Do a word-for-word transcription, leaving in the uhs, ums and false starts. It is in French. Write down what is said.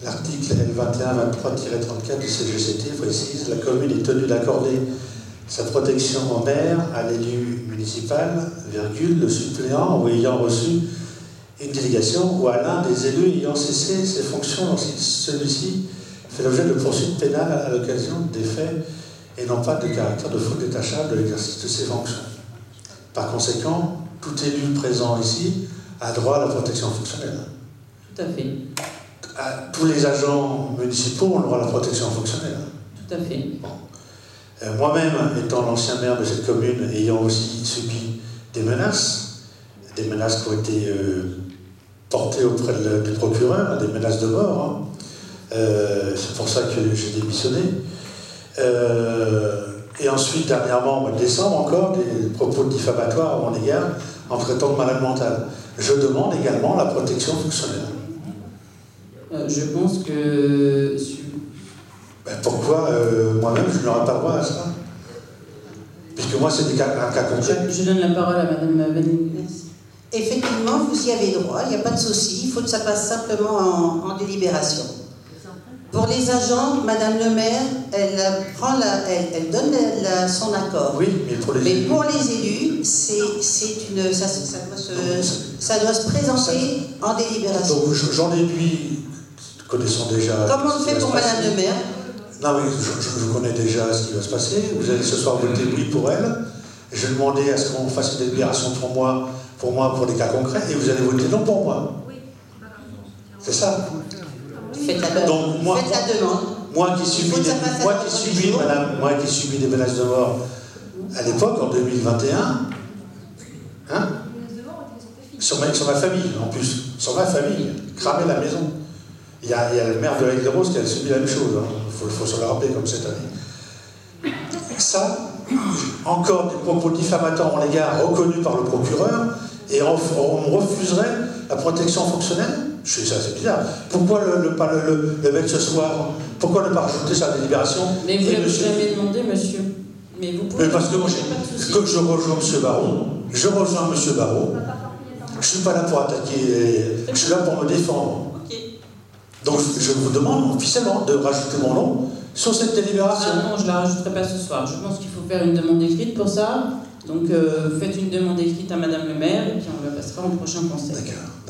L'article L vingt et un vingt-trois tiret trente-quatre du C G C T précise: la commune est tenue d'accorder sa protection en mer à l'élu municipal, virgule, le suppléant ou ayant reçu une délégation ou à l'un des élus ayant cessé ses fonctions lorsque celui-ci fait l'objet de poursuites pénales à l'occasion des faits et non pas de caractère de faute détachable de l'exercice de ses fonctions. Par conséquent, tout élu présent ici a droit à la protection fonctionnelle. Tout à fait. Tous les agents municipaux ont le droit à la protection fonctionnelle. Tout à fait. Bon. Euh, Moi-même, étant l'ancien maire de cette commune, ayant aussi subi des menaces, des menaces qui ont été euh, portées auprès de, du procureur, des menaces de mort, hein. euh, c'est pour ça que j'ai démissionné. Euh, et ensuite, dernièrement, au mois de décembre encore, des propos diffamatoires à mon égard en traitant de malade mental. Je demande également la protection fonctionnelle. Euh, je pense que... Ben pourquoi euh, moi-même je n'aurais pas droit à ça? Puisque moi c'est un cas concret. Je, je donne la parole à Madame Valérie. Merci. Effectivement, vous y avez droit, il n'y a pas de souci, il faut que ça passe simplement en, en délibération. Pour les agents, Madame le maire, elle, prend la, elle, elle donne la, la, son accord. Oui, mais pour les mais élus. pour les élus, c'est une, ça, ça, doit se, ça doit se présenter ça, en délibération. Donc j'en déduis, connaissons déjà... Comment on fait pour Madame le maire? Non, mais je, je, je connais déjà ce qui va se passer. Vous allez ce soir voter oui pour elle. Et je vais demander à ce qu'on fasse une délibération pour moi, pour moi, pour les cas concrets, et vous allez voter non pour moi. C'est ça. Faites la, Donc, moi, faites la demande. Moi qui subis des, moi qui subis, madame, moi qui subis des menaces de mort à l'époque, en deux mille vingt et un, hein, sur ma, sur ma famille, en plus, sur ma famille, cramer la maison. Il y a, il y a le maire de l'Aiguille-de-Rose qui a subi la même chose, il hein. faut, faut se le rappeler comme cette année. Ça, encore des propos diffamatoires en l'égard reconnus par le procureur, et on, on me refuserait la protection fonctionnelle. Je sais ça, c'est bizarre. Pourquoi le, le, pas le, le, le mettre ce soir? Pourquoi ne pas rajouter sa délibération? Mais vous l'avez jamais demandé, monsieur. Mais vous pouvez. Mais parce que moi, que je rejoins M. Barrault, je rejoins M. Barrault. Je ne suis pas là pour attaquer, je suis là pour me défendre. Donc je vous demande officiellement de rajouter mon nom sur cette délibération. Ah non, je ne la rajouterai pas ce soir. Je pense qu'il faut faire une demande écrite pour ça. Donc euh, faites une demande écrite à Madame le maire et puis on la passera au prochain conseil. D'accord.